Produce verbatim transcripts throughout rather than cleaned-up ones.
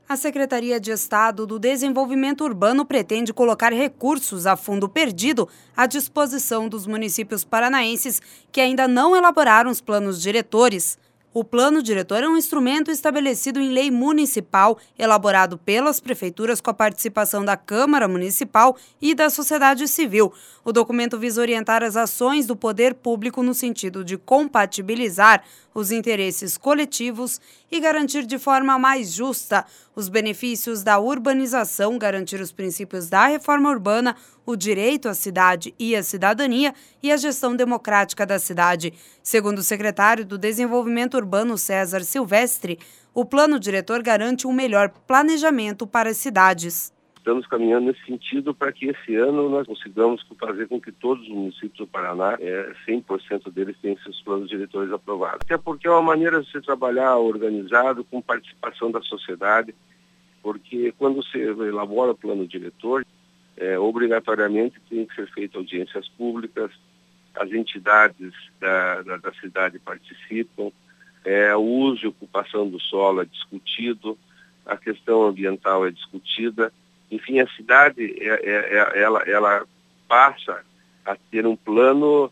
A Secretaria de Estado do Desenvolvimento Urbano pretende colocar recursos a fundo perdido à disposição dos municípios paranaenses que ainda não elaboraram os planos diretores. O plano diretor é um instrumento estabelecido em lei municipal, elaborado pelas prefeituras com a participação da Câmara Municipal e da sociedade civil. O documento visa orientar as ações do poder público no sentido de compatibilizar os interesses coletivos e garantir de forma mais justa os benefícios da urbanização, garantir os princípios da reforma urbana, o direito à cidade e à cidadania e a gestão democrática da cidade. Segundo o secretário do Desenvolvimento Urbano, César Silvestre, o plano diretor garante um melhor planejamento para as cidades. Estamos caminhando nesse sentido para que esse ano nós consigamos fazer com que todos os municípios do Paraná, é, cem por cento deles tenham seus planos diretores aprovados. Até porque é uma maneira de se trabalhar organizado, com participação da sociedade, porque quando você elabora o plano diretor, é, obrigatoriamente tem que ser feita audiências públicas, as entidades da, da, da cidade participam, é, o uso e ocupação do solo é discutido, a questão ambiental é discutida. Enfim, a cidade, é, é, ela, ela passa a ter um plano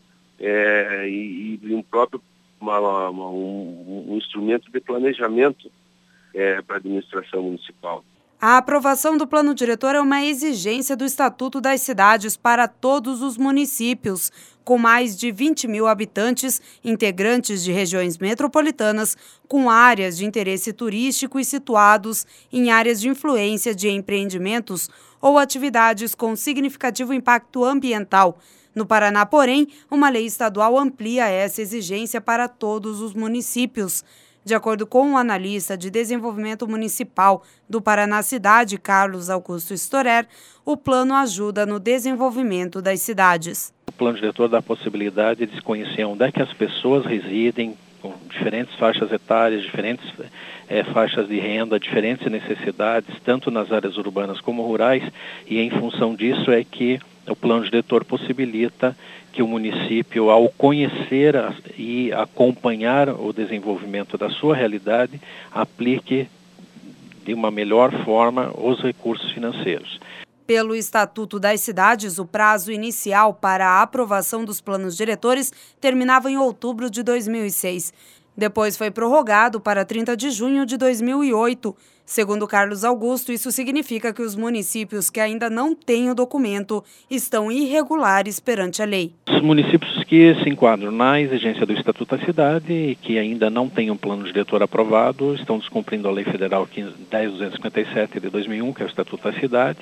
é, e, e um próprio uma, uma, um, um instrumento de planejamento é, para a administração municipal. A aprovação do plano diretor é uma exigência do Estatuto das Cidades para todos os municípios, com mais de vinte mil habitantes, integrantes de regiões metropolitanas, com áreas de interesse turístico e situados em áreas de influência de empreendimentos ou atividades com significativo impacto ambiental. No Paraná, porém, uma lei estadual amplia essa exigência para todos os municípios. De acordo com o analista de desenvolvimento municipal do Paraná Cidade, Carlos Augusto Storer, o plano ajuda no desenvolvimento das cidades. O plano diretor dá a possibilidade de se conhecer onde é que as pessoas residem, com diferentes faixas etárias, diferentes é, faixas de renda, diferentes necessidades, tanto nas áreas urbanas como rurais, e em função disso é que o plano diretor possibilita que o município, ao conhecer e acompanhar o desenvolvimento da sua realidade, aplique de uma melhor forma os recursos financeiros. Pelo Estatuto das Cidades, o prazo inicial para a aprovação dos planos diretores terminava em outubro de dois mil e seis. Depois foi prorrogado para trinta de junho de dois mil e oito. Segundo Carlos Augusto, isso significa que os municípios que ainda não têm o documento estão irregulares perante a lei. Os municípios que se enquadram na exigência do Estatuto da Cidade e que ainda não têm um plano diretor aprovado estão descumprindo a Lei Federal dez mil duzentos e cinquenta e sete de dois mil e um, que é o Estatuto da Cidade,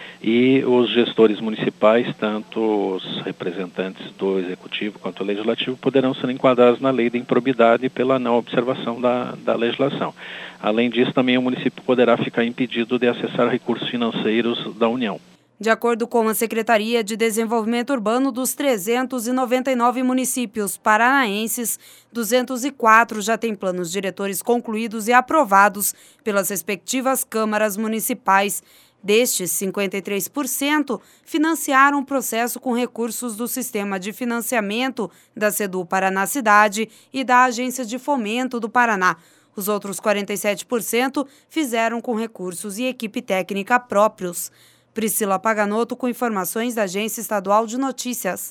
e os gestores municipais, tanto os representantes do Executivo quanto do Legislativo, poderão ser enquadrados na lei de improbidade pela não observação da, da legislação. Além disso, também o município poderá ficar impedido de acessar recursos financeiros da União. De acordo com a Secretaria de Desenvolvimento Urbano, dos trezentos e noventa e nove municípios paranaenses, duzentos e quatro já têm planos diretores concluídos e aprovados pelas respectivas câmaras municipais. Destes, cinquenta e três por cento financiaram o processo com recursos do Sistema de Financiamento da SEDU Paraná Cidade e da Agência de Fomento do Paraná. Os outros quarenta e sete por cento fizeram com recursos e equipe técnica próprios. Priscila Paganotto com informações da Agência Estadual de Notícias.